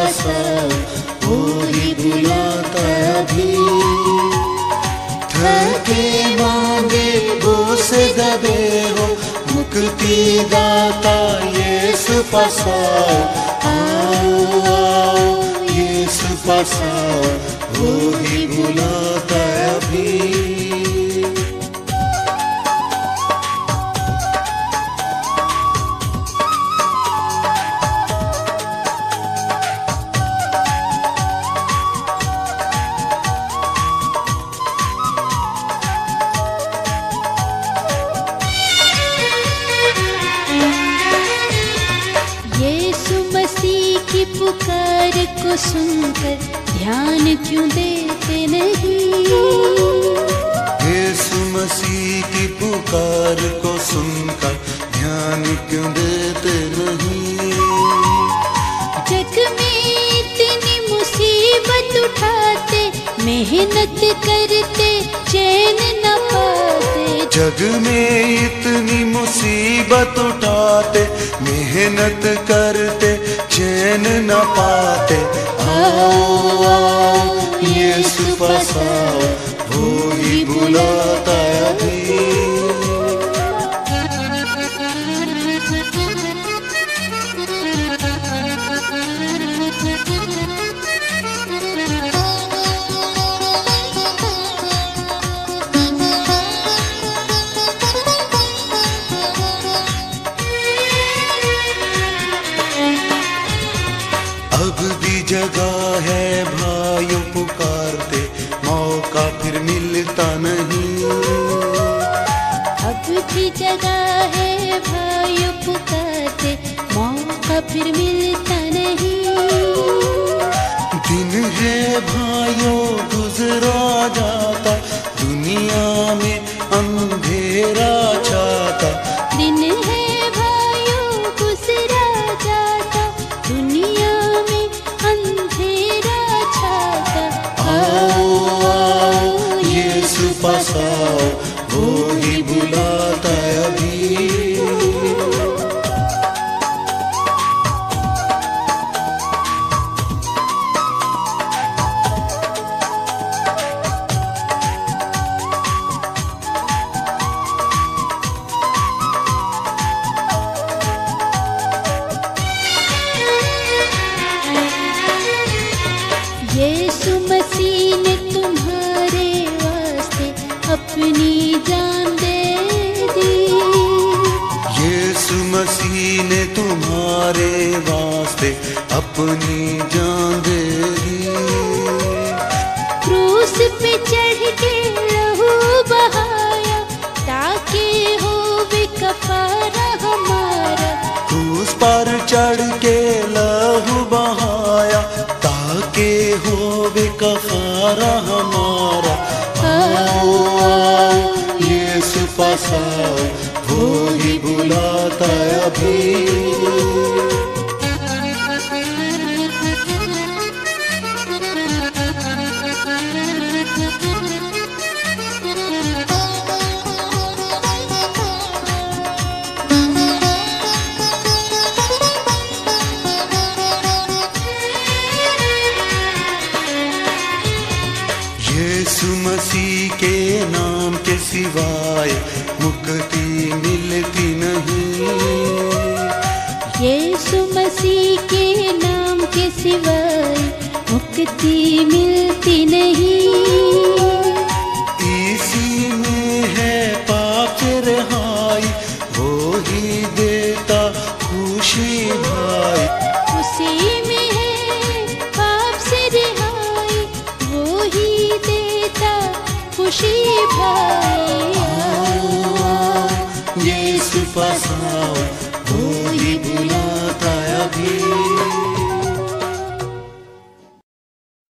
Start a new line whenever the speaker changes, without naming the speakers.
फंसाओ, वो ही बुलाता अभी। थके मांगे बोझ दबे हो, मुक्ति दाता यीशु फंसाओ। आओ आओ यीशु फंसाओ, वो ही बुलाता अभी।
पुकार को सुनकर ध्यान क्यों देते नहीं?
यीशु मसीह की पुकार को सुनकर ध्यान क्यों देते नहीं?
जग में इतनी मुसीबत उठाते, मेहनत करते चैन न पाते।
जग में इतनी मुसीबत उठाते, मेहनत करते चैन न पाते। आओ आओ यीशु फंसाओ, वो ही बुलाता अभी। अब भी जगह है भाइयों पुकारते, मौका फिर मिलता नहीं।
अब भी जगह है भाइयों पुकारते, मौका फिर मिलता नहीं।
दिन है भाइयों गुजरा जाता, दुनिया में अंधेरा छाता।
दिन है भाइयों गुजरा जाता, दुनिया में अंधेरा छाता।
आओ आओ यीशु फंसाओ, वो ही बुलाता अभी।
यीशु मसीह ने तुम्हारे वास्ते अपनी जान दे दी।
यीशु मसीह ने तुम्हारे वास्ते अपनी जान दे दी।
क्रूस पे चढ़ के लहू बहाया, ताकि हो वे कफारा हमारा।
क्रूस पर चढ़ के लहू बहाया, ताकि होवे कफारा हमारा। आओ आओ यीशु फंसाओ, वो ही बुलाता अभी। यीशु मसीह के नाम के सिवाय मुक्ति मिलती नहीं।
यीशु मसीह के नाम के सिवाय मुक्ति मिलती नहीं।
इसी में है पाप से रिहाई, वो ही देता खुशी भाई।
उसी में है पाप से रिहाई, वो ही देता खुशी भाई।
यीशु फंसाओ,